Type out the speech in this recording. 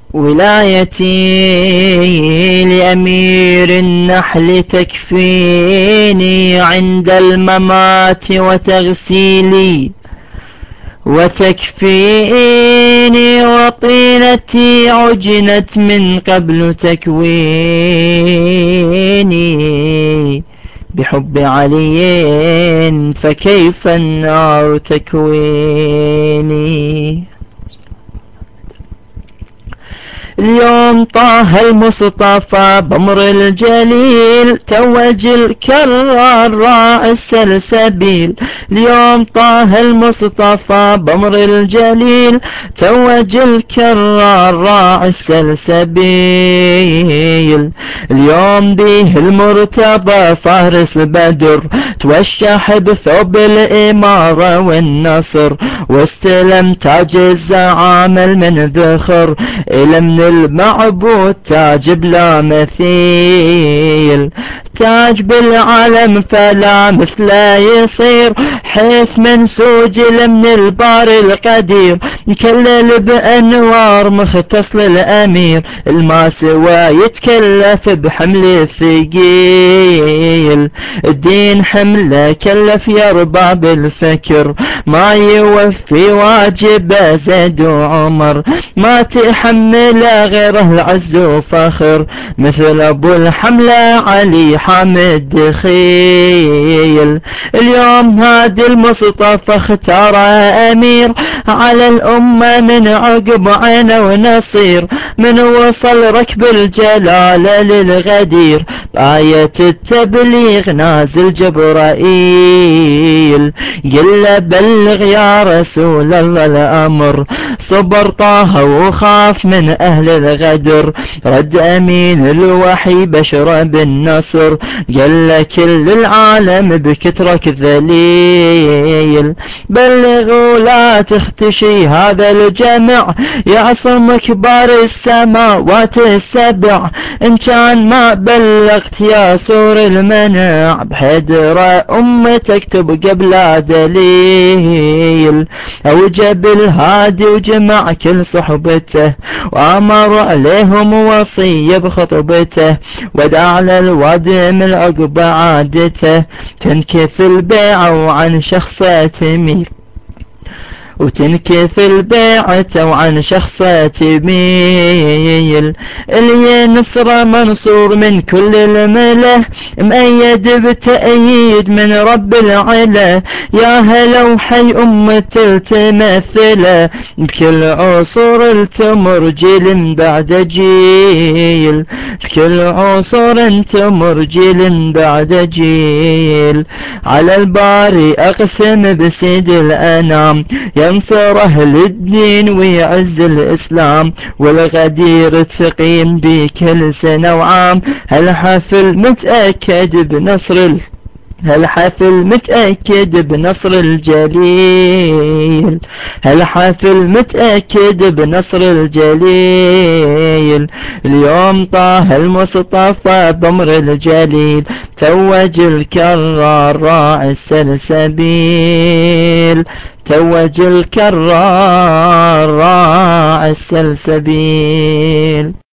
ولايتي لأمير النحل تكفيني عند الممات وتكفيني وطينتي عجنت من قبل تكويني بحب علي فكيف النار تكويني. اليوم طه المصطفى بأمر الجليل توج الكرار راعي السلسبيل. اليوم طه المصطفى بأمر الجليل توج الكرار راعي السلسبيل. اليوم به المرتضى فارس بدر توشح بثوب الإمارة والنصر واستلم تاج الزعامة من ذخر إلى من المعبود تاج بلا مثيل. تاج بالعالم فلا مثله يصير حيث منسوج من الباري القدير مكلل بأنوار مختص للأمير الما سوى يتكلف بحمل الثقيل. الدين حمله كلف يا ارباب الفكر ما يوفي واجبه زيد وعمر ما تحمل غيره العز وفخر مثل ابو الحمله علي حامد دخيل. اليوم هادي المصطفى اختار امير على الامه من عقب عينه ونصير من وصل ركب الجلاله للغدير بآية التبليغ نازل جبرائيل قل بلغ يا رسول الله الامر صبر طه وخاف من أهل الغدر رد أمين الوحي بشر بالنصر قال كل العالم بكترك ذليل بلغوا لا تختشي هذا الجمع يعصم كبار السماوات السبع إن كان ما بلغت يا سور المنع بحدر أمتك تب قبل دليل. أوجب الهادي وجمع كل صحبته وأمر عليهم وصية بخطبته ودعا للوادم العقبة عادته تنكث البيعة وعن شخصه تميل وتنكث البيعة وعن شخصه تميل. اللي نصر منصور من كل المله مؤيد بتأييد من رب العلا يا هلا وحي أمة تمثله بكل عصور التمر جيل بعد جيل بكل عصور تمر جيل بعد جيل. على الباري أقسم بسيد الأنام ينصر أهل الدين ويعز الإسلام والغدير تقيم بكل سنة وعام هالحفل متأكد بنصر الجليل هالحفل متأكد بنصر الجليل. اليوم طه المصطفى بأمر الجليل توج الكرار راعي السلسبيل توج الكرار راعي السلسبيل.